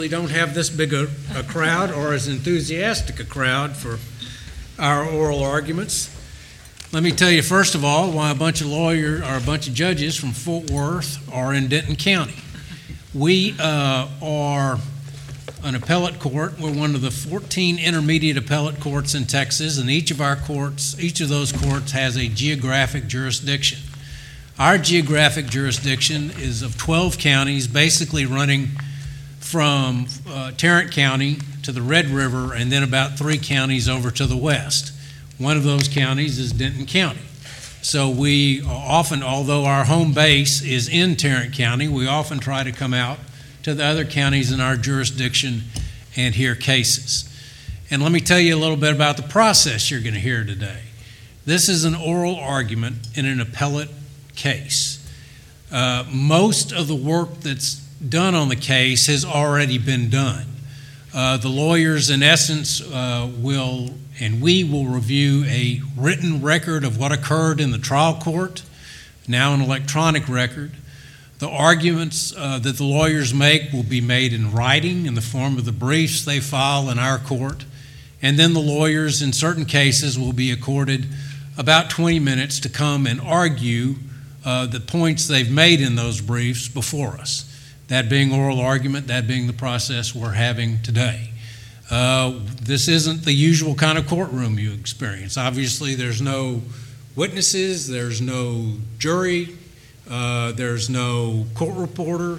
We don't have this big a crowd or as enthusiastic a crowd for our oral arguments. Let me tell you first of all why a bunch of lawyers or a bunch of judges from Fort Worth are in Denton County. We are an appellate court. We're one of the 14 intermediate appellate courts in Texas, and each of those courts has a geographic jurisdiction. Our geographic jurisdiction is of 12 counties, basically running from Tarrant County to the Red River, and then about 3 counties over to the west. One of those counties is Denton County. So we often, although our home base is in Tarrant County, we often try to come out to the other counties in our jurisdiction and hear cases. And let me tell you a little bit about the process you're going to hear today. This is an oral argument in an appellate case. Most of the work that's done on the case has already been done. The lawyers, in essence, we will review a written record of what occurred in the trial court, now an electronic record. The arguments that the lawyers make will be made in writing in the form of the briefs they file in our court, and then the lawyers, in certain cases, will be accorded about 20 minutes to come and argue the points they've made in those briefs before us. That being oral argument, that being the process we're having today. This isn't the usual kind of courtroom you experience. Obviously, there's no witnesses, there's no jury, there's no court reporter.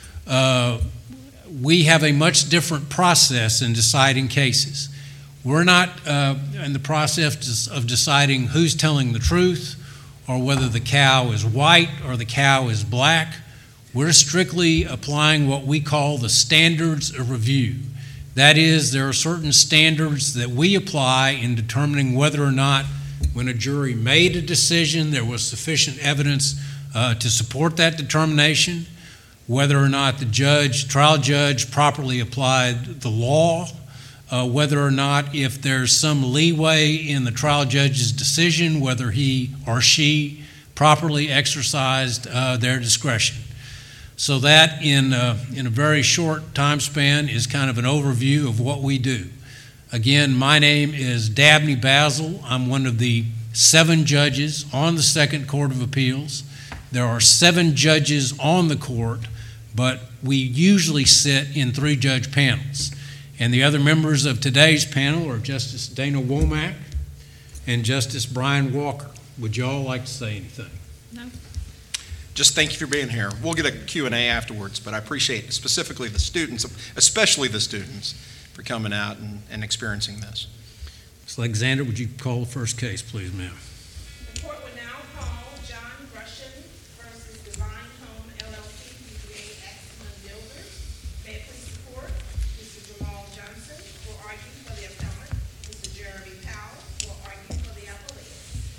We have a much different process in deciding cases. We're not in the process of deciding who's telling the truth or whether the cow is white or the cow is black. We're strictly applying what we call the standards of review. That is, there are certain standards that we apply in determining whether or not, when a jury made a decision, there was sufficient evidence to support that determination, whether or not the trial judge properly applied the law, whether or not, if there's some leeway in the trial judge's decision, whether he or she properly exercised their discretion. So that, in a very short time span, is kind of an overview of what we do. Again, my name is Dabney Basil. I'm one of the 7 judges on the Second Court of Appeals. There are 7 judges on the court, but we usually sit in 3-judge panels. And the other members of today's panel are Justice Dana Womack and Justice Brian Walker. Would you all like to say anything? No. Just thank you for being here. We'll get a Q&A afterwards, but I appreciate specifically the students, especially the students, for coming out and experiencing this. Ms. Alexander, would you call the first case, please, ma'am? The court will now call John Rushing versus Divine Home LLC, DBA Axman Builders. May it please the court, Mr. Jamal Johnson will argue for the appellant, Mr. Jeremy Powell will argue for the appellate.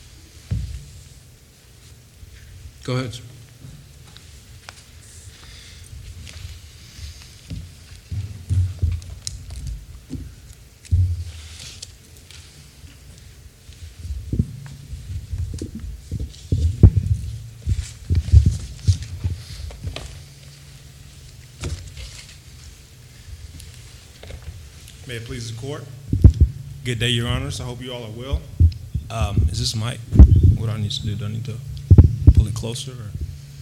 Go ahead, sir. May it please the court. Good day, Your Honors. I hope you all are well. Is this mic? What do I need to do? Do I need to pull it closer? Or?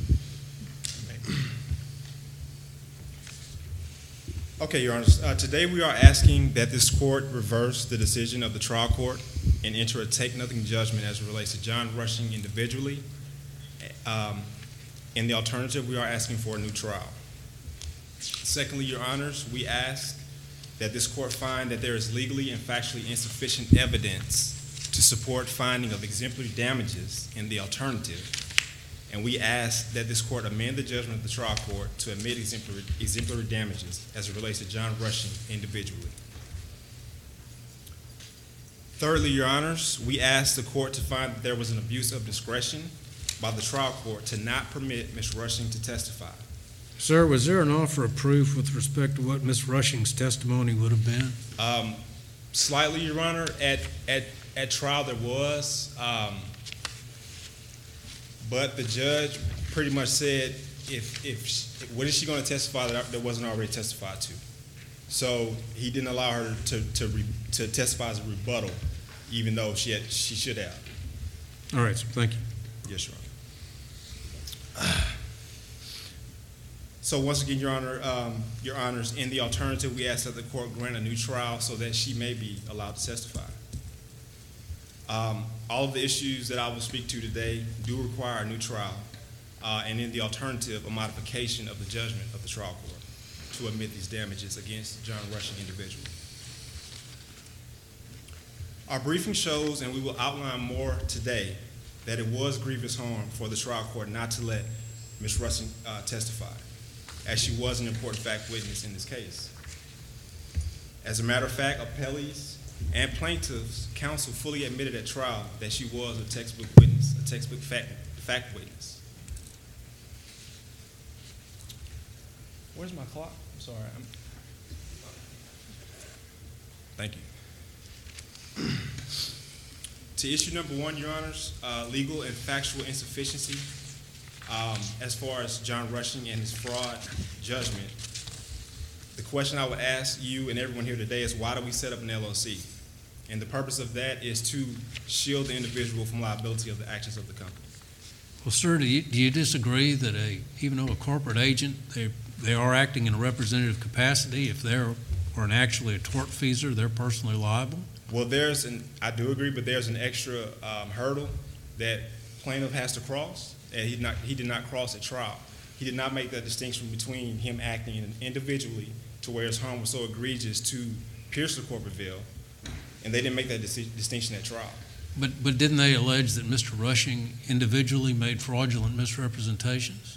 Okay, Your Honors. Today we are asking that this court reverse the decision of the trial court and enter a take-nothing judgment as it relates to John Rushing individually. In the alternative, we are asking for a new trial. Secondly, Your Honors, we ask that this court find that there is legally and factually insufficient evidence to support finding of exemplary damages in the alternative. And we ask that this court amend the judgment of the trial court to admit exemplary damages as it relates to John Rushing individually. Thirdly, Your Honors, we ask the court to find that there was an abuse of discretion by the trial court to not permit Ms. Rushing to testify. Sir, was there an offer of proof with respect to what Ms. Rushing's testimony would have been? Slightly, Your Honor. At trial there was, but the judge pretty much said, what is she going to testify that wasn't already testified to? So he didn't allow her to testify as a rebuttal, even though she should have. All right, sir, thank you. Yes, Your Honor. So once again, Your Honors, in the alternative, we ask that the court grant a new trial so that she may be allowed to testify. All of the issues that I will speak to today do require a new trial, and in the alternative, a modification of the judgment of the trial court to admit these damages against John Rushing individual. Our briefing shows, and we will outline more today, that it was grievous harm for the trial court not to let Ms. Rushing testify, as she was an important fact witness in this case. As a matter of fact, appellees and plaintiffs' counsel fully admitted at trial that she was a textbook witness, a textbook fact witness. Where's my clock? I'm sorry. Thank you. To issue number one, Your Honors, legal and factual insufficiency. As far as John Rushing and his fraud judgment, the question I would ask you and everyone here today is, why do we set up an LLC? And the purpose of that is to shield the individual from liability of the actions of the company. Well, sir, do you disagree that even though a corporate agent, they are acting in a representative capacity, if they're actually a tortfeasor, they're personally liable? Well, I do agree, but there's an extra hurdle that plaintiff has to cross, and he did not cross at trial. He did not make that distinction between him acting individually to where his harm was so egregious to pierce the corporate veil, and they didn't make that distinction at trial. But didn't they allege that Mr. Rushing individually made fraudulent misrepresentations?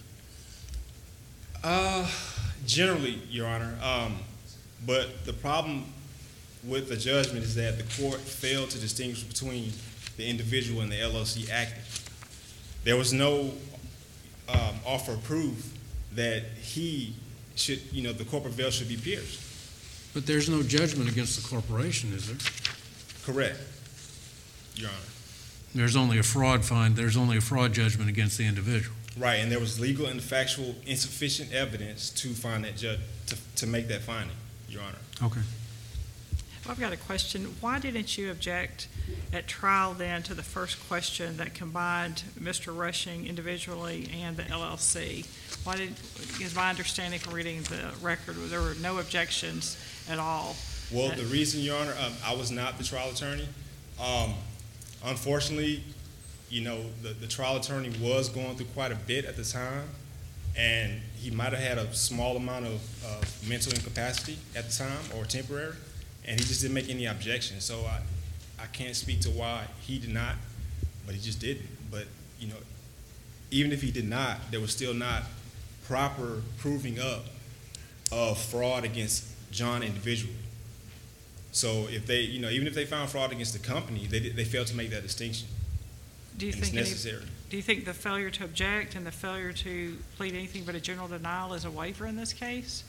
Generally, Your Honor, but the problem with the judgment is that the court failed to distinguish between the individual and the LLC acting. There was no offer of proof that the corporate veil should be pierced. But there's no judgment against the corporation, is there? Correct, Your Honor. There's only a fraud judgment against the individual. Right, and there was legal and factual insufficient evidence to find that to make that finding, Your Honor. Okay. I've got a question. Why didn't you object at trial then to the first question that combined Mr. Rushing individually and the LLC? Is my understanding from reading the record, there were no objections at all? Well, the reason, Your Honor, I was not the trial attorney. Unfortunately, the trial attorney was going through quite a bit at the time, and he might have had a small amount of mental incapacity at the time, or temporary, and he just didn't make any objections. So I can't speak to why he did not, but he just didn't. But, even if he did not, there was still not proper proving up of fraud against John individually. So if they, even if they found fraud against the company, they failed to make that distinction. Do you and it's necessary. Do you think the failure to object and the failure to plead anything but a general denial is a waiver in this case?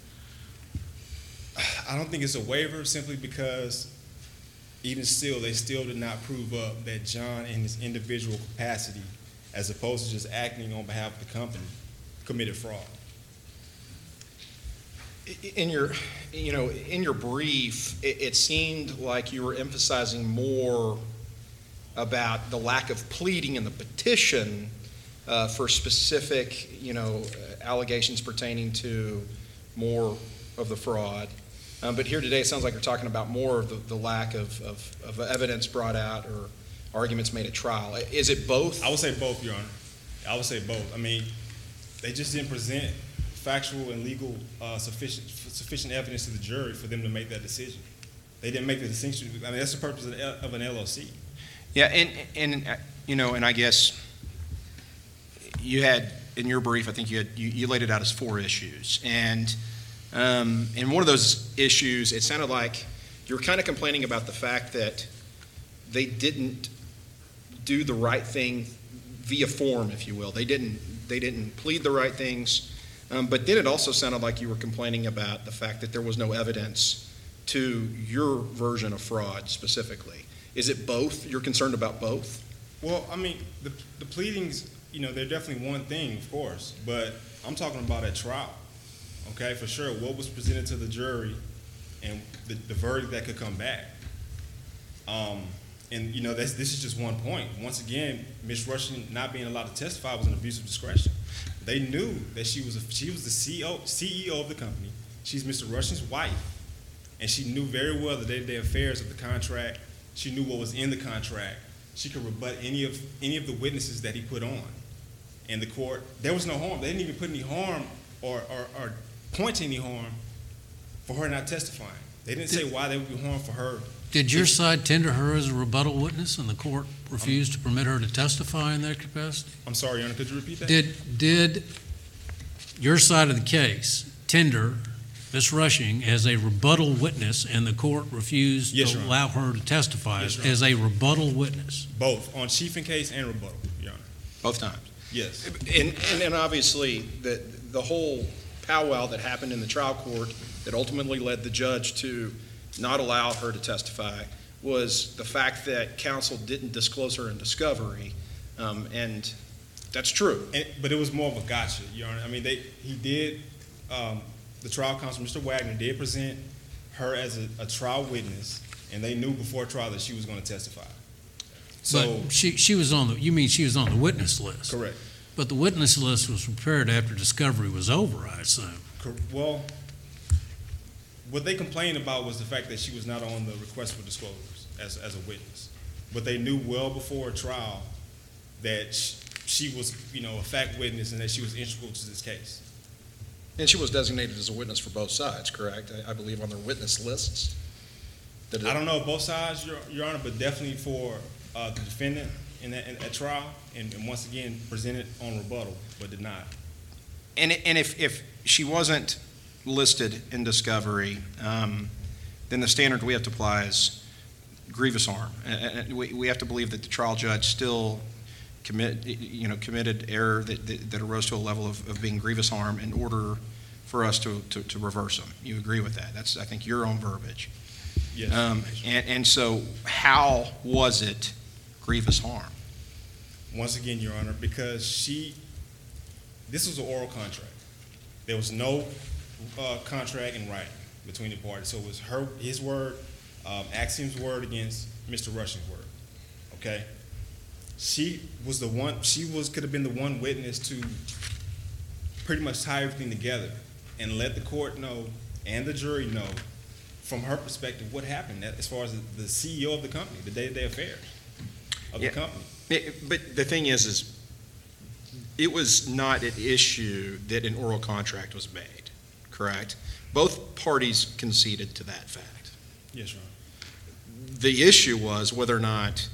I don't think it's a waiver, simply because even still, they still did not prove up that John, in his individual capacity, as opposed to just acting on behalf of the company, committed fraud. In your brief, it seemed like you were emphasizing more about the lack of pleading in the petition for specific, allegations pertaining to more of the fraud. But here today, it sounds like you're talking about more of the lack of evidence brought out or arguments made at trial. Is it both? I would say both, Your Honor. I would say both. I mean, they just didn't present factual and legal sufficient evidence to the jury for them to make that decision. They didn't make the distinction. I mean, that's the purpose of an LLC. Yeah, and I guess you had in your brief, I think you laid it out as 4 issues, and one of those issues, it sounded like you were kind of complaining about the fact that they didn't do the right thing via form, if you will. They didn't plead the right things, but then it also sounded like you were complaining about the fact that there was no evidence to your version of fraud specifically. Is it both? You're concerned about both? Well, I mean, the pleadings, they're definitely one thing, of course, but I'm talking about at trial, okay, for sure. What was presented to the jury and the verdict that could come back. And you know, this is just one point. Once again, Ms. Rushing not being allowed to testify was an abuse of discretion. They knew that she was the CEO of the company. She's Mr. Rushing's wife, and she knew very well the day-to-day affairs of the contract. She knew what was in the contract. She could rebut any of the witnesses that he put on. And the court, there was no harm. They didn't even put any harm or point to any harm for her not testifying. They didn't say why there would be harm for her. Did your side tender her as a rebuttal witness, and the court refused to permit her to testify in that capacity? I'm sorry, Your Honor, could you repeat that? Did your side of the case tender Ms. Rushing as a rebuttal witness, and the court refused Yes, to Your Honor. allow her to testify Yes, Your Honor. as a rebuttal witness? Both, on chief and case and rebuttal, Your Honor. Both times. Yes. And obviously, the whole powwow that happened in the trial court that ultimately led the judge to not allow her to testify was the fact that counsel didn't disclose her in discovery, and that's true. But it was more of a gotcha, Your Honor. I mean, the trial counsel, Mr. Wagner, did present her as a trial witness, and they knew before trial that she was going to testify. So, But she was on the, you mean she was on the witness list? correct. But the witness list was prepared after discovery was over, I assume. Well, what they complained about was the fact that she was not on the request for disclosures as a witness. But they knew well before trial that she was, a fact witness and that she was integral to this case. And she was designated as a witness for both sides, correct? I believe on their witness lists. I don't know both sides, Your Honor, but definitely for the defendant in that trial, and once again presented on rebuttal, but did not. And if she wasn't listed in discovery, then the standard we have to apply is grievous harm. We have to believe that the trial judge still committed error that arose to a level of being grievous harm in order for us to reverse them. You agree with that? That's, I think, your own verbiage. Yes. And so how was it grievous harm? Once again, Your Honor, because this was an oral contract. There was no contract in writing between the parties. So it was his word, Axiom's word against Mr. Rushing's word. Okay? She could have been the one witness to pretty much tie everything together and let the court know and the jury know from her perspective what happened as far as the CEO of the company, the day-to-day affairs of the company. But the thing is it was not an issue that an oral contract was made, correct? Both parties conceded to that fact. Yes, Your Honor. The issue was whether or not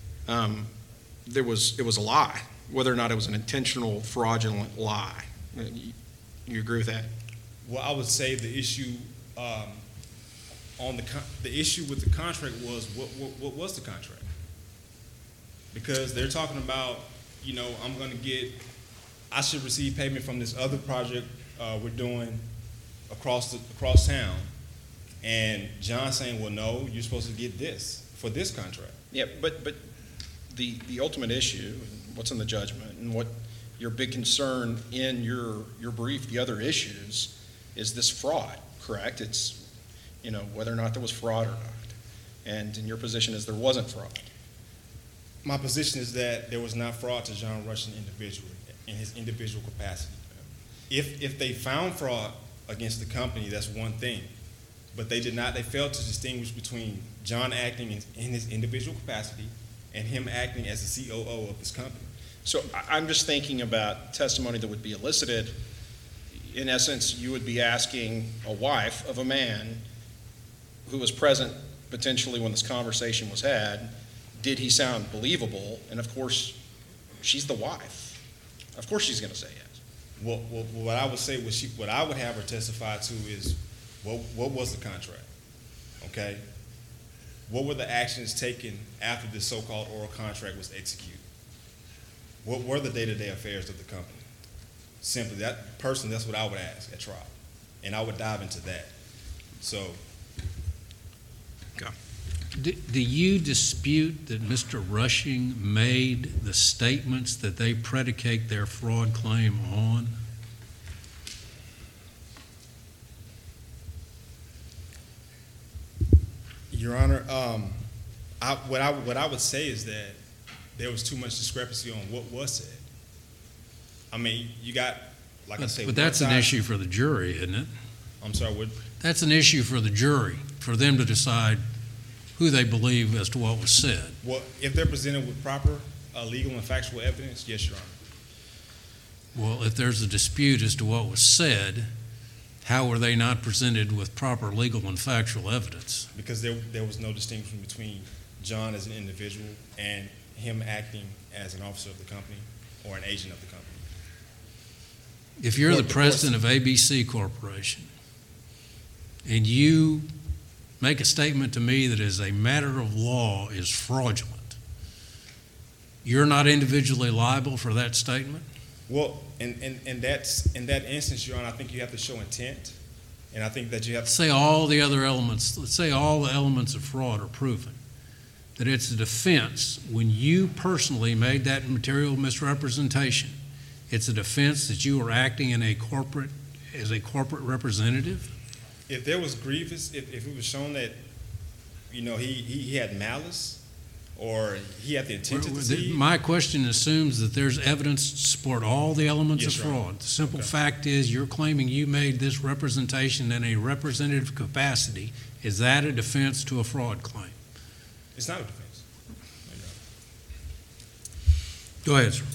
it was a lie, whether or not it was an intentional, fraudulent lie. You agree with that? Well, I would say the issue the issue with the contract was what was the contract? Because they're talking about, I should receive payment from this other project we're doing across town, and John saying, well, no, you're supposed to get this for this contract. Yeah, but the ultimate issue, what's in the judgment, and what your big concern in your brief, the other issues, is this fraud, correct? It's, whether or not there was fraud or not. And in your position is there wasn't fraud. My position is that there was not fraud to John Rushing individually, in his individual capacity. If they found fraud against the company, that's one thing. But they did not, they failed to distinguish between John acting in his individual capacity and him acting as the COO of this company. So I'm just thinking about testimony that would be elicited. In essence, you would be asking a wife of a man who was present potentially when this conversation was had, did he sound believable? And of course, she's the wife. Of course she's going to say yes. Well, what I would say, what I would have her testify to is, what was the contract? Okay? What were the actions taken after this so-called oral contract was executed? What were the day-to-day affairs of the company? Simply, that's what I would ask at trial. And I would dive into that. So. Go. Do you dispute that Mr. Rushing made the statements that they predicate their fraud claim on? Your Honor, what I would say is that there was too much discrepancy on what was said. I mean, you got, like I say, But that's an issue for the jury, isn't it? I'm sorry, what? That's an issue for the jury, for them to decide who they believe as to what was said. Well, if they're presented with proper legal and factual evidence, yes, Your Honor. Well, if there's a dispute as to what was said, how were they not presented with proper legal and factual evidence? Because there was no distinction between John as an individual and him acting as an officer of the company or an agent of the company. If you're Well, the of president of ABC Corporation and you make a statement to me that as a matter of law is fraudulent, you're not individually liable for that statement? Well, in that instance, Your Honor, I think you have to show intent, and I think that you have to. Say all the other elements, let's say all the elements of fraud are proven, that it's a defense when you personally made that material misrepresentation. It's a defense that you were acting in as a corporate representative? If there was grievous, if it was shown that, he had malice, or he had the intent to deceive. My question assumes that there's evidence to support all the elements of Yes, Your Honor. fraud. The simple Okay. fact is you're claiming you made this representation in a representative capacity. Is that a defense to a fraud claim? It's not a defense. Go ahead, sir.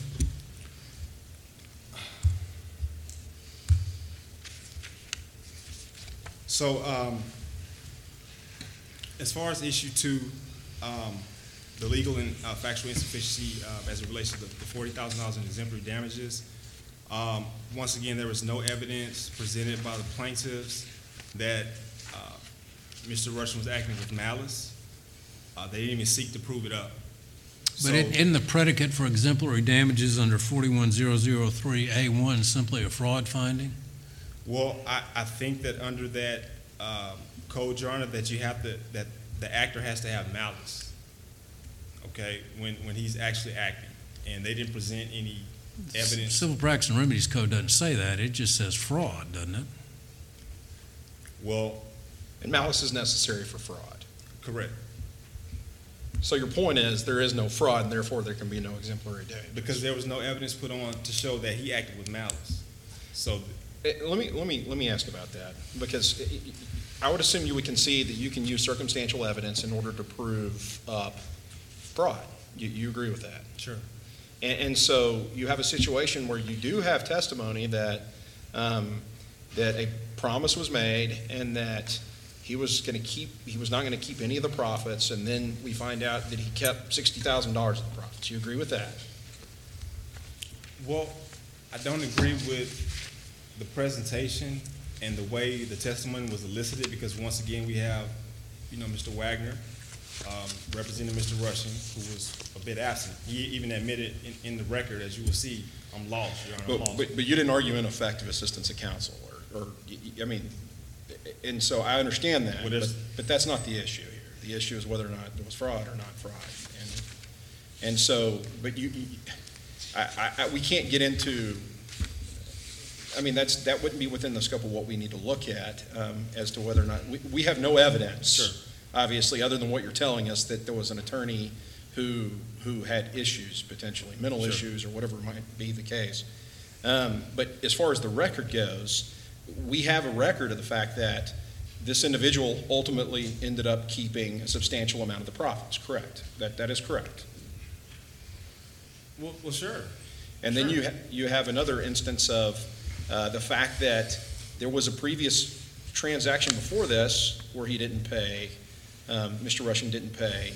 So, as far as issue 2, the legal and factual insufficiency as it relates to the $40,000 in exemplary damages, once again, there was no evidence presented by the plaintiffs that Mr. Rushing was acting with malice. They didn't even seek to prove it up. But in the predicate for exemplary damages under 41003A1 simply a fraud finding? Well, I think that under that code, Your Honor, that that the actor has to have malice, okay, when he's actually acting. And they didn't present any evidence. Civil Practice and Remedies Code doesn't say that. It just says fraud, doesn't it? Well, And malice is necessary for fraud. correct. So your point is there is no fraud, and therefore there can be no exemplary damage. Because there was no evidence put on to show that he acted with malice. So, Let me ask about that, because I would assume you would concede that you can use circumstantial evidence in order to prove up fraud. You agree with that? sure. And so you have a situation where you do have testimony that a promise was made and that he was not going to keep any of the profits, and then we find out that he kept $60,000 of the profits. You agree with that? Well, I don't agree with the presentation and the way the testimony was elicited, because once again, we have, Mr. Wagner representing Mr. Rushing, who was a bit absent. He even admitted in the record, as you will see, I'm lost, Your Honor, I'm lost. But you didn't argue ineffective assistance of counsel, and so I understand that, Well, but that's not the issue here. The issue is whether or not there was fraud or not fraud. And so, but we can't get into, that wouldn't be within the scope of what we need to look at as to whether or not, we have no evidence. Sure. Obviously, other than what you're telling us, that there was an attorney who had issues, potentially, mental Sure. issues or whatever might be the case. But as far as the record goes, we have a record of the fact that this individual ultimately ended up keeping a substantial amount of the profits, correct? That is correct. Well, sure. And then Sure. you have another instance of the fact that there was a previous transaction before this where he didn't pay, Mr. Rushing didn't pay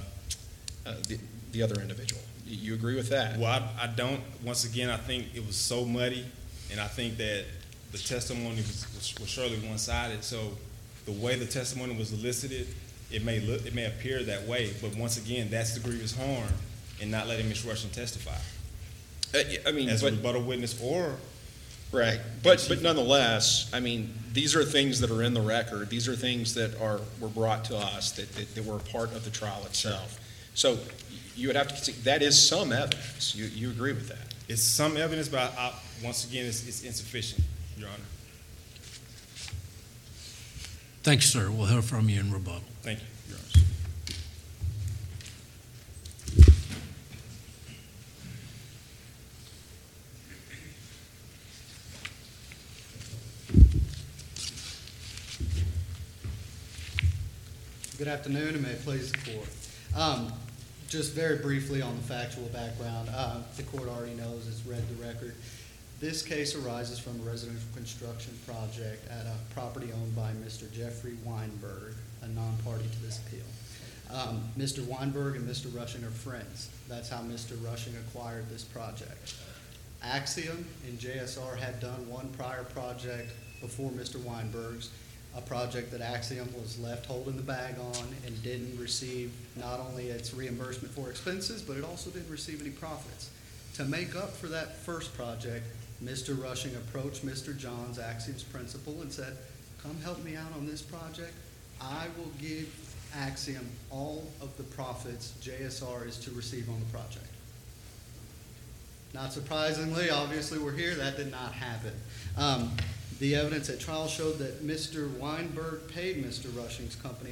the other individual. You agree with that? Well, I don't. Once again, I think it was so muddy, and I think that the testimony was surely one-sided. So the way the testimony was elicited, it may appear that way. But once again, that's the grievous harm in not letting Ms. Rushing testify as a rebuttal witness or. Right, but nonetheless, these are things that are in the record. These are things that were brought to us that were a part of the trial itself. So you would have to consider, that is some evidence. You agree with that? It's some evidence, but once again, it's insufficient, Your Honor. Thank you, sir. We'll hear from you in rebuttal. Thank you, Your Honor. Good afternoon, and may it please the court. Just very briefly on the factual background, the court already knows, it's read the record. This case arises from a residential construction project at a property owned by Mr. Jeffrey Weinberg, a non-party to this appeal. Mr. Weinberg and Mr. Rushing are friends. That's how Mr. Rushing acquired this project. Axiom and JSR had done one prior project before Mr. Weinberg's, a project that Axiom was left holding the bag on and didn't receive not only its reimbursement for expenses, but it also didn't receive any profits. To make up for that first project, Mr. Rushing approached Mr. Johns, Axiom's principal, and said, "Come help me out on this project. I will give Axiom all of the profits JSR is to receive on the project." Not surprisingly, obviously we're here, that did not happen. The evidence at trial showed that Mr. Weinberg paid Mr. Rushing's company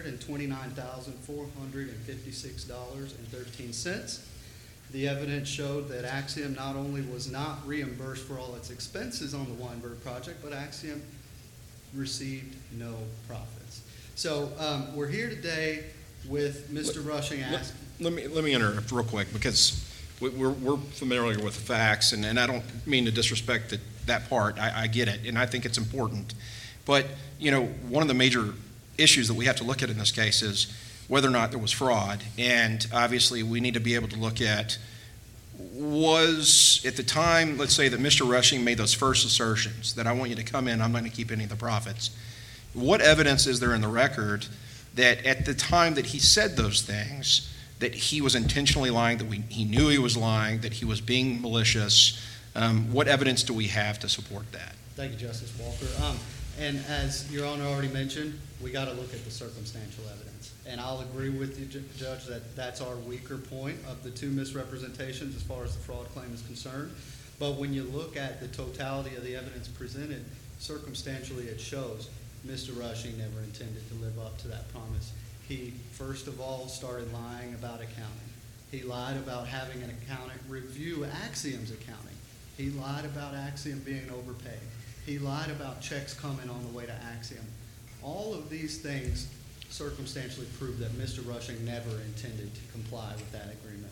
$129,456.13. The evidence showed that Axiom not only was not reimbursed for all its expenses on the Weinberg project, but Axiom received no profits. So we're here today with Mr. Rushing asking. Let me interrupt real quick, because we're familiar with the facts, and I don't mean to disrespect that part. I get it, and I think it's important. But, one of the major issues that we have to look at in this case is whether or not there was fraud. And obviously, we need to be able to look at, was at the time, let's say that Mr. Rushing made those first assertions that I want you to come in, I'm not going to keep any of the profits. What evidence is there in the record that at the time that he said those things, that he was intentionally lying, that he knew he was lying, that he was being malicious? What evidence do we have to support that? Thank you, Justice Walker. And as Your Honor already mentioned, we got to look at the circumstantial evidence. And I'll agree with you, Judge, that that's our weaker point of the two misrepresentations as far as the fraud claim is concerned. But when you look at the totality of the evidence presented, circumstantially it shows Mr. Rushing never intended to live up to that promise. He, first of all, started lying about accounting. He lied about having an accountant review Axiom's accounting. He lied about Axiom being overpaid. He lied about checks coming on the way to Axiom. All of these things circumstantially prove that Mr. Rushing never intended to comply with that agreement.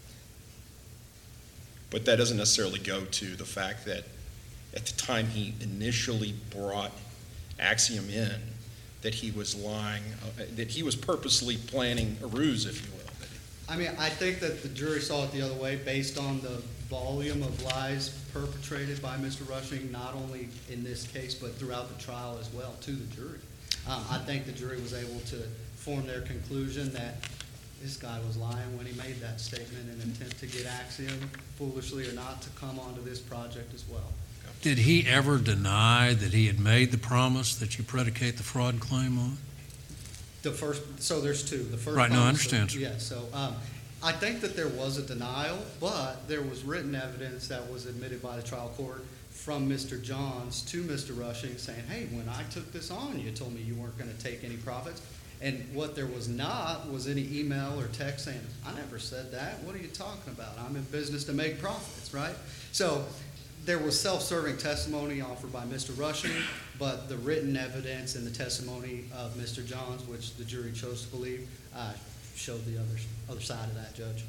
But that doesn't necessarily go to the fact that at the time he initially brought Axiom in, that he was lying, that he was purposely planning a ruse, if you will. I mean, I think that the jury saw it the other way based on the volume of lies perpetrated by Mr. Rushing, not only in this case, but throughout the trial as well, to the jury. I think the jury was able to form their conclusion that this guy was lying when he made that statement in an attempt to get Axiom, foolishly or not, to come onto this project as well. Did he ever deny that he had made the promise that you predicate the fraud claim on? The first, so there's two. The first Right, no, I promise, understand, sir. Yeah, so I think that there was a denial, but there was written evidence that was admitted by the trial court from Mr. Johns to Mr. Rushing saying, hey, when I took this on, you told me you weren't going to take any profits. And what there was not was any email or text saying, I never said that. What are you talking about? I'm in business to make profits, right? So there was self-serving testimony offered by Mr. Rushing, but the written evidence and the testimony of Mr. Johns, which the jury chose to believe, showed the other side of that, Judge.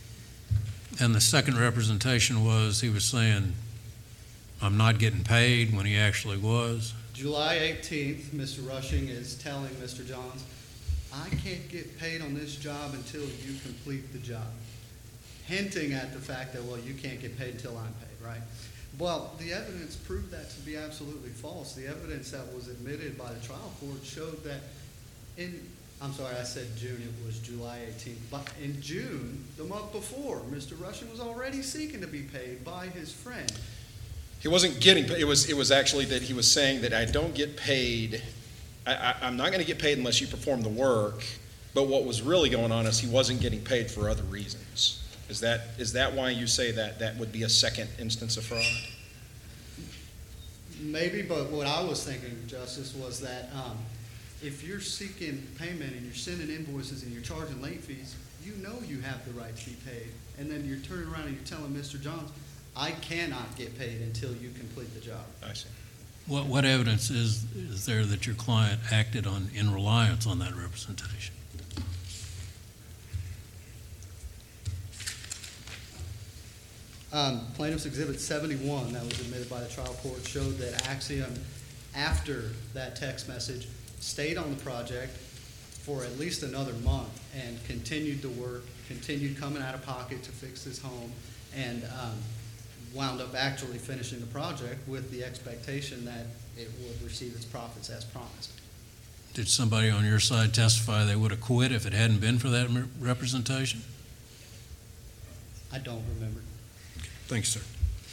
And the second representation was he was saying, I'm not getting paid, when he actually was? July 18th, Mr. Rushing is telling Mr. Johns, I can't get paid on this job until you complete the job, hinting at the fact that, well, you can't get paid until I'm paid, right? Well, the evidence proved that to be absolutely false. The evidence that was admitted by the trial court showed that I'm sorry, I said June, it was July 18th. But in June, the month before, Mr. Rushing was already seeking to be paid by his friend. He wasn't getting paid. It was actually that he was saying that I don't get paid. I'm not going to get paid unless you perform the work. But what was really going on is he wasn't getting paid for other reasons. Is that why you say that would be a second instance of fraud? Maybe, but what I was thinking, Justice, was that If you're seeking payment and you're sending invoices and you're charging late fees, you know you have the right to be paid. And then you're turning around and you're telling Mr. Johns, I cannot get paid until you complete the job. I see. What evidence is there that your client acted in reliance on that representation? Plaintiff's Exhibit 71 that was admitted by the trial court showed that Axiom, after that text message, stayed on the project for at least another month and continued to work, continued coming out of pocket to fix his home, and wound up actually finishing the project with the expectation that it would receive its profits as promised. Did somebody on your side testify they would have quit if it hadn't been for that representation? I don't remember. Thanks, sir.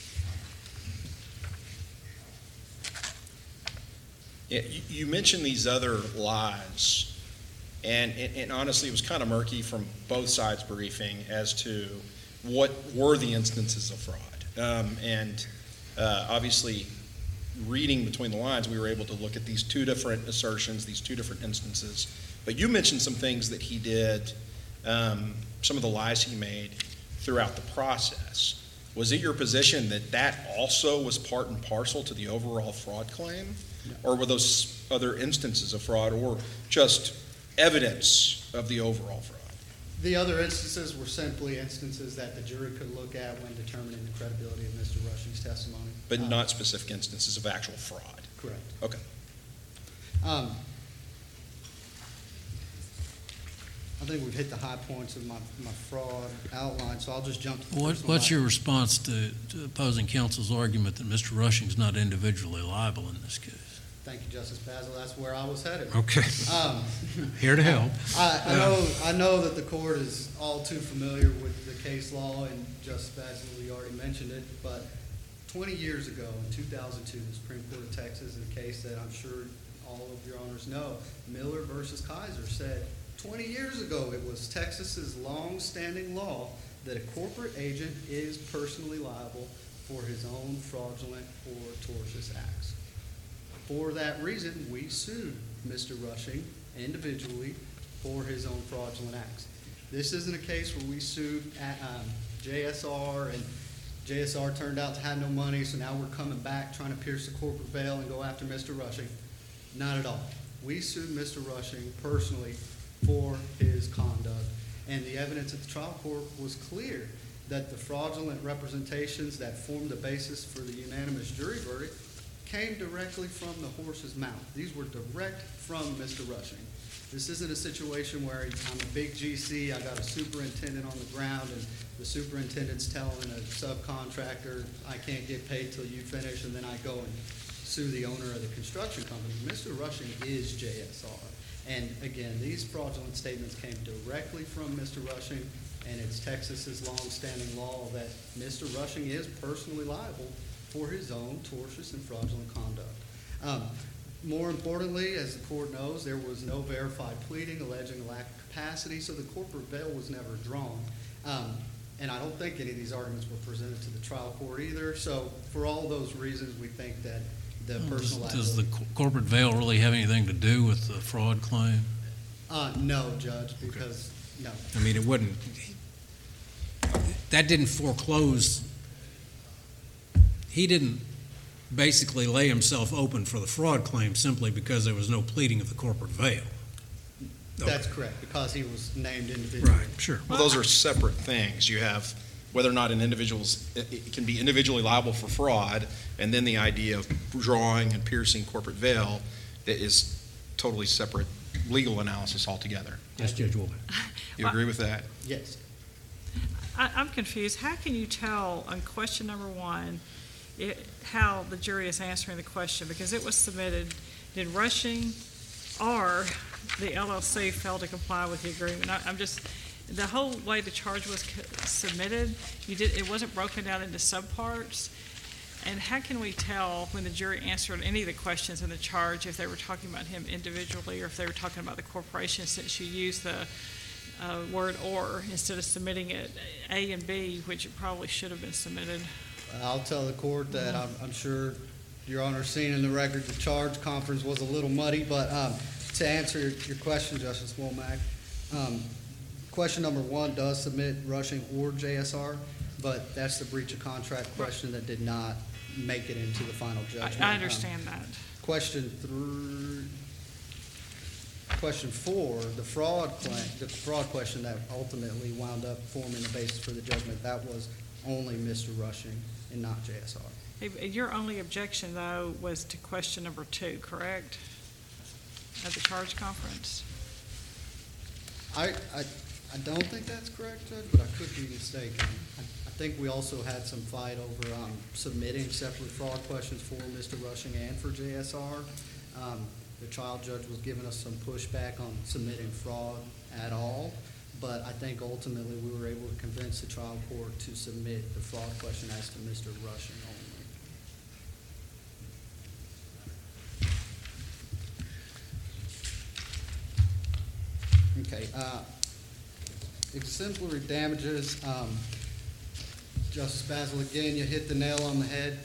Yeah, you mentioned these other lies, and honestly, it was kind of murky from both sides' briefing as to what were the instances of fraud. Obviously, reading between the lines, we were able to look at these two different assertions, these two different instances. But you mentioned some things that he did, some of the lies he made throughout the process. Was it your position that that also was part and parcel to the overall fraud claim? No. Or were those other instances of fraud or just evidence of the overall fraud? The other instances were simply instances that the jury could look at when determining the credibility of Mr. Rushing's testimony. But not specific instances of actual fraud? Correct. Okay. I think we've hit the high points of my fraud outline, so I'll just jump to the first one. What's your response to opposing counsel's argument that Mr. Rushing's not individually liable in this case? Thank you, Justice Basil. That's where I was headed. Okay. Um, Here to help. I know that the court is all too familiar with the case law, and Justice Basil, you already mentioned it, but 20 years ago, in 2002, the Supreme Court of Texas, in a case that I'm sure all of your honors know, Miller versus Kaiser, said 20 years ago it was Texas's long-standing law that a corporate agent is personally liable for his own fraudulent or tortious acts. For that reason, we sued Mr. Rushing individually for his own fraudulent acts. This isn't a case where we sued JSR and JSR turned out to have no money, so now we're coming back trying to pierce the corporate veil and go after Mr. Rushing. Not at all. We sued Mr. Rushing personally for his conduct, and the evidence at the trial court was clear that the fraudulent representations that formed the basis for the unanimous jury verdict came directly from the horse's mouth. These were direct from Mr. Rushing. This isn't a situation where I'm a big GC, I got a superintendent on the ground, and the superintendent's telling a subcontractor, I can't get paid till you finish, and then I go and sue the owner of the construction company. Mr. Rushing is JSR. And again, these fraudulent statements came directly from Mr. Rushing, and it's Texas's long-standing law that Mr. Rushing is personally liable for his own tortious and fraudulent conduct. More importantly, as the court knows, there was no verified pleading alleging a lack of capacity, so the corporate veil was never drawn. And I don't think any of these arguments were presented to the trial court either. So for all those reasons, we think that the personal liability. Does the corporate veil really have anything to do with the fraud claim? No, Judge, because, no. I mean, it wouldn't, that didn't foreclose, he didn't basically lay himself open for the fraud claim simply because there was no pleading of the corporate veil. That's correct, because he was named individually. Right, sure. Well, those are separate things. You have whether or not an individual's it can be individually liable for fraud, and then the idea of drawing and piercing corporate veil that is totally separate legal analysis altogether. Yes, Judge Woolman. You agree with that? Yes. I'm confused. How can you tell on question number one how the jury is answering the question? Because it was submitted, did Rushing or the LLC fail to comply with the agreement? The whole way the charge was submitted, it wasn't broken down into subparts. And how can we tell when the jury answered any of the questions in the charge if they were talking about him individually or if they were talking about the corporation, since you used the word "or" instead of submitting it A and B, which it probably should have been submitted? I'll tell the court that I'm sure Your Honor's seen in the record the charge conference was a little muddy, but To answer your question, Justice Womack, question number 1 does submit Rushing or JSR, but that's the breach of contract question that did not make it into the final judgment. I understand that. Question 4, the fraud question that ultimately wound up forming the basis for the judgment, that was only Mr. Rushing and not JSR. Your only objection, though, was to question number 2, correct? At the charge conference? I don't think that's correct, Judge, but I could be mistaken. I think we also had some fight over submitting separate fraud questions for Mr. Rushing and for JSR. The trial judge was giving us some pushback on submitting fraud at all, but I think ultimately we were able to convince the trial court to submit the fraud question as to Mr. Rushing only. Okay, exemplary damages. Justice Basil, again, you hit the nail on the head.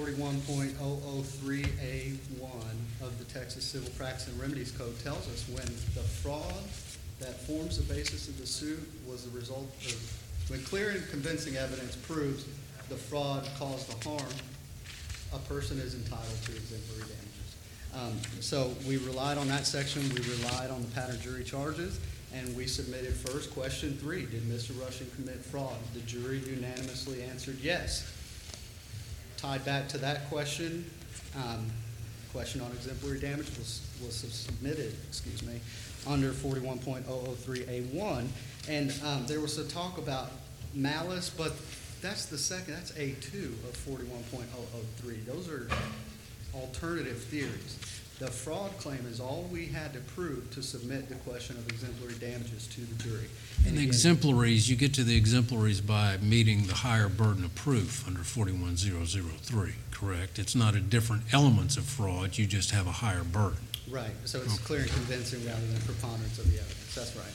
41.003A1 of the Texas Civil Practice and Remedies Code tells us when the fraud that forms the basis of the suit was the result of, when clear and convincing evidence proves the fraud caused the harm, a person is entitled to exemplary damages. So we relied on that section, we relied on the pattern jury charges, and we submitted first question 3, did Mr. Rushing commit fraud? The jury unanimously answered yes. Tied back to that question, question on exemplary damage was submitted, under 41.003A1, and there was a talk about malice, but that's that's A2 of 41.003. Those are alternative theories. The fraud claim is all we had to prove to submit the question of exemplary damages to the jury. And the exemplaries, you get to the exemplaries by meeting the higher burden of proof under 41003, correct? It's not a different elements of fraud, you just have a higher burden. Right, so it's clear and convincing rather than preponderance of the evidence, that's right.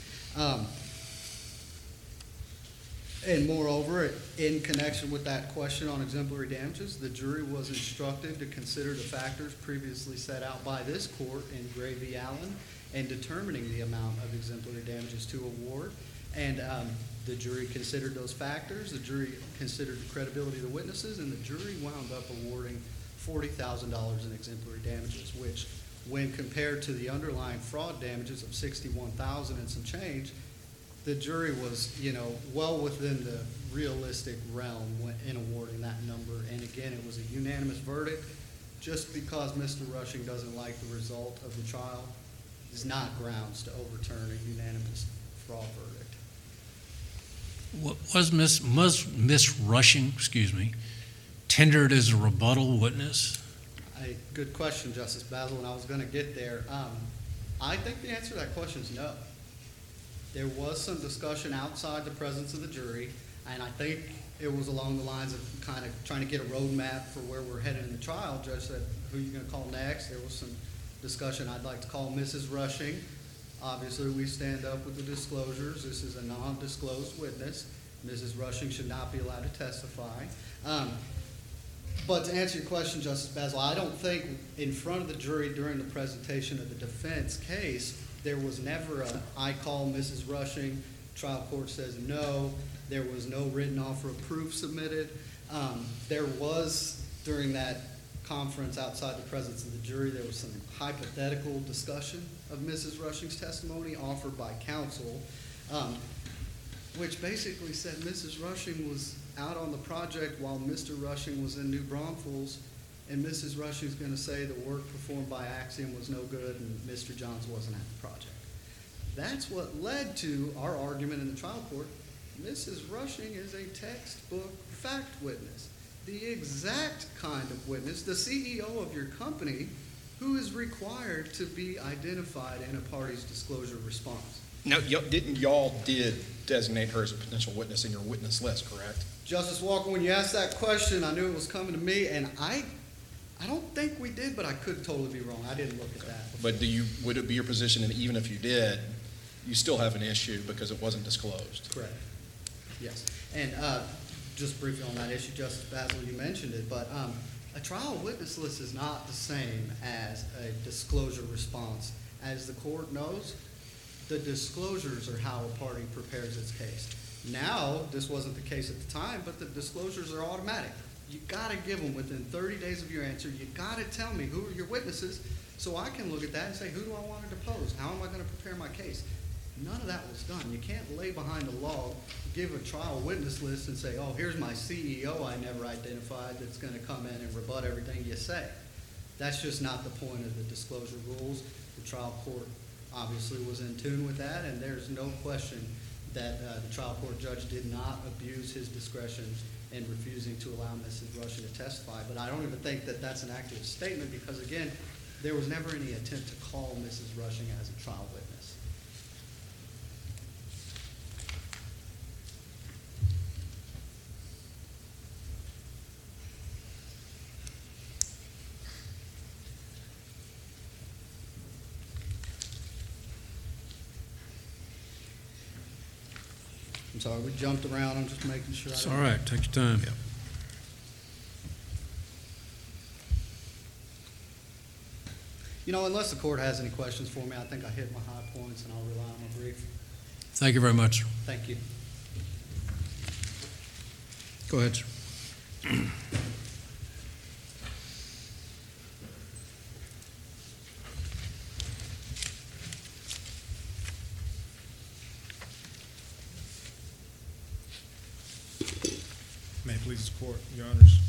And moreover, in connection with that question on exemplary damages, the jury was instructed to consider the factors previously set out by this court in Gray v. Allen in determining the amount of exemplary damages to award. And the jury considered those factors, the jury considered the credibility of the witnesses, and the jury wound up awarding $40,000 in exemplary damages, which, when compared to the underlying fraud damages of $61,000 and some change, the jury was, well within the realistic realm in awarding that number. And again, it was a unanimous verdict. Just because Mr. Rushing doesn't like the result of the trial is not grounds to overturn a unanimous fraud verdict. Was Miss Rushing, tendered as a rebuttal witness? Good question, Justice Basil, and I was going to get there. I think the answer to that question is no. There was some discussion outside the presence of the jury, and I think it was along the lines of kind of trying to get a roadmap for where we're headed in the trial. Judge said, who are you going to call next? There was some discussion. I'd like to call Mrs. Rushing. Obviously, we stand up with the disclosures. This is a non-disclosed witness. Mrs. Rushing should not be allowed to testify. But to answer your question, Justice Basil, I don't think in front of the jury during the presentation of the defense case, there was never a, I call Mrs. Rushing, trial court says no. There was no written offer of proof submitted. There was, during that conference outside the presence of the jury, there was some hypothetical discussion of Mrs. Rushing's testimony offered by counsel, which basically said Mrs. Rushing was out on the project while Mr. Rushing was in New Braunfels, and Mrs. Rushing's going to say the work performed by Axiom was no good and Mr. Johns wasn't at the project. That's what led to our argument in the trial court. Mrs. Rushing is a textbook fact witness, the exact kind of witness, the CEO of your company, who is required to be identified in a party's disclosure response. Now, y'all did designate her as a potential witness in your witness list, correct? Justice Walker, when you asked that question, I knew it was coming to me, and I don't think we did, but I could totally be wrong. I didn't look at that. But would it be your position that even if you did, you still have an issue because it wasn't disclosed? Correct. Yes. And just briefly on that issue, Justice Basil, you mentioned it, but a trial witness list is not the same as a disclosure response As the court knows, the disclosures are how a party prepares its case. Now, this wasn't the case at the time, but the disclosures are automatic. You gotta give them within 30 days of your answer. You gotta tell me who are your witnesses so I can look at that and say, who do I want to depose? How am I gonna prepare my case? None of that was done. You can't lay behind the law, give a trial witness list and say, oh, here's my CEO I never identified that's gonna come in and rebut everything you say. That's just not the point of the disclosure rules. The trial court obviously was in tune with that, and there's no question that the trial court judge did not abuse his discretion in refusing to allow Mrs. Rushing to testify. But I don't even think that that's an accurate statement because, again, there was never any attempt to call Mrs. Rushing as a trial witness. I'm sorry, we jumped around. I'm just making sure. It's all right, take your time. You know, unless the court has any questions for me, I think I hit my high points and I'll rely on my brief. Thank you very much. Thank you. Go ahead, sir. May it please the court, your honors.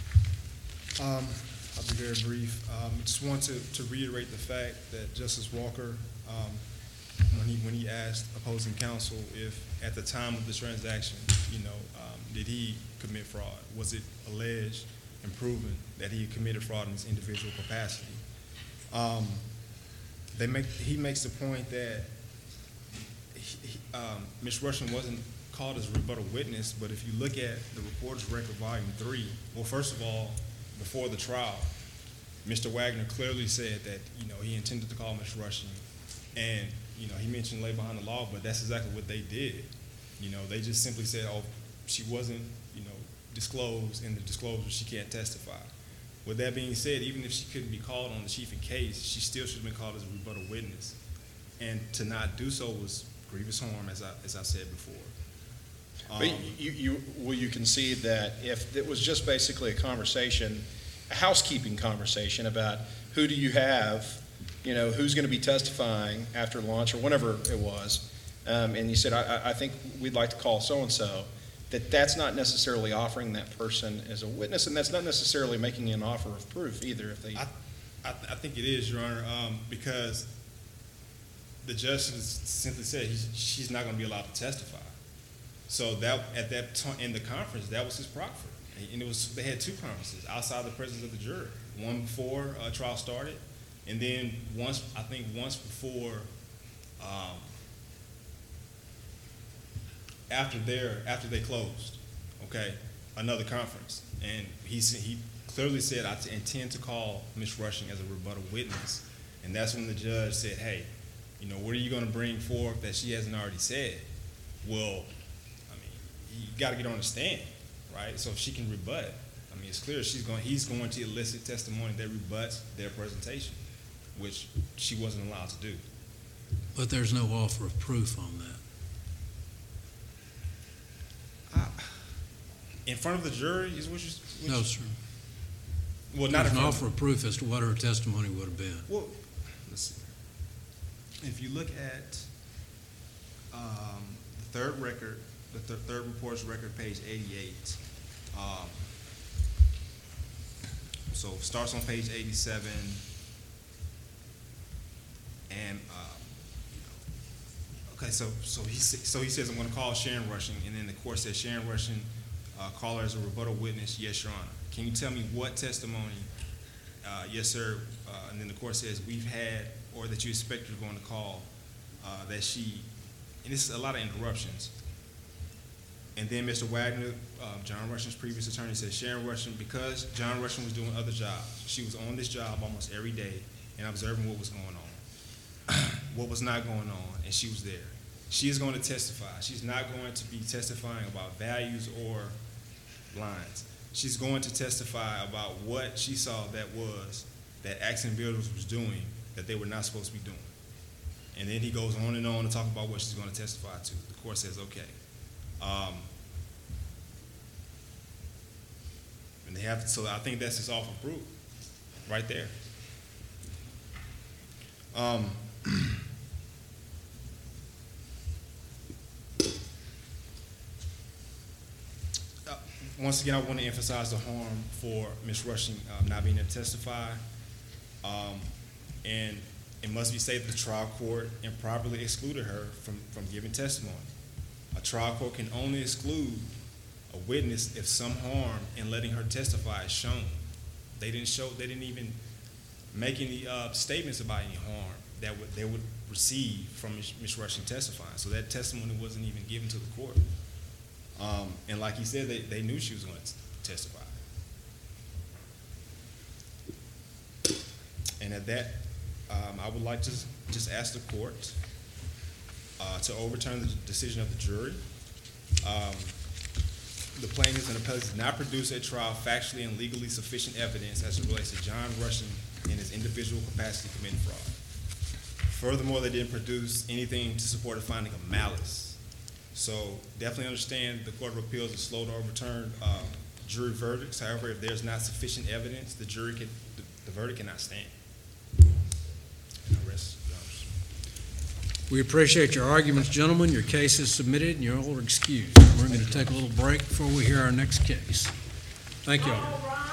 I'll be very brief. Just want to reiterate the fact that Justice Walker, when he asked opposing counsel if at the time of the transaction, did he commit fraud? Was it alleged and proven that he committed fraud in his individual capacity? He makes the point that Ms. Rushing wasn't called as a rebuttal witness, but if you look at the reporter's record, volume 3, well, first of all, before the trial, Mr. Wagner clearly said that, he intended to call Ms. Rushing, and, he mentioned lay behind the law, but that's exactly what they did. They just simply said, oh, she wasn't, disclosed in the disclosure, she can't testify. With that being said, even if she couldn't be called on the chief in case, she still should have been called as a rebuttal witness. And to not do so was grievous harm, as I said before. But will you concede that if it was just basically a conversation, a housekeeping conversation about who do you have, who's going to be testifying after lunch or whenever it was, and you said, I think we'd like to call so-and-so, that's not necessarily offering that person as a witness, and that's not necessarily making an offer of proof either. If they, I think it is, Your Honor, because the judge simply said she's not going to be allowed to testify. So that at that time in the conference, that was his proffer, and they had two conferences outside the presence of the jury. One before trial started, and then once before, after they closed, okay, another conference, and he clearly said, I intend to call Ms. Rushing as a rebuttal witness, and that's when the judge said, hey, what are you going to bring forth that she hasn't already said? Well, you got to get on the stand, right? So she can rebut. It's clear he's going to elicit testimony that rebuts their presentation, which she wasn't allowed to do. But there's no offer of proof on that. In front of the jury is what you. No, sir. Well, not There's in an front offer of proof as to what her testimony would have been. Well, let's see. If you look at the third record, the third report's record, page 88. So it starts on page 87, and okay. So he says, I'm going to call Sharon Rushing, and then the court says, Sharon Rushing, call her as a rebuttal witness. Yes, Your Honor. Can you tell me what testimony? Yes, sir. And then the court says, we've had, or that you expect you're going to call, that she, and this is a lot of interruptions. And then Mr. Wagner, John Rushing's previous attorney, said Sharon Rushing, because John Rushing was doing other jobs, she was on this job almost every day and observing what was going on, what was not going on, and she was there. She is going to testify. She's not going to be testifying about values or lines. She's going to testify about what she saw that Accent Builders was doing that they were not supposed to be doing. And then he goes on to talk about what she's going to testify to. The court says, okay. And they have, so I think that's his offer of proof, right there. Once again, I want to emphasize the harm for Ms. Rushing not being able to testify. And it must be stated the trial court improperly excluded her from giving testimony. A trial court can only exclude a witness if some harm in letting her testify is shown. They didn't even make any statements about any harm that they would receive from Ms. Rushing testifying. So that testimony wasn't even given to the court. And like he said, they knew she was going to testify. And at that, I would like to just ask the court to overturn the decision of the jury. The plaintiffs and appellants did not produce at trial factually and legally sufficient evidence as it relates to John Rushing in his individual capacity committing fraud. Furthermore, they didn't produce anything to support a finding of malice. So definitely understand the Court of Appeals is slow to overturn jury verdicts. However, if there's not sufficient evidence, the verdict cannot stand. And I rest, Your Honors. We appreciate your arguments, gentlemen. Your case is submitted, and you're all excused. We're going to take a little break before we hear our next case. Thank you all. All right.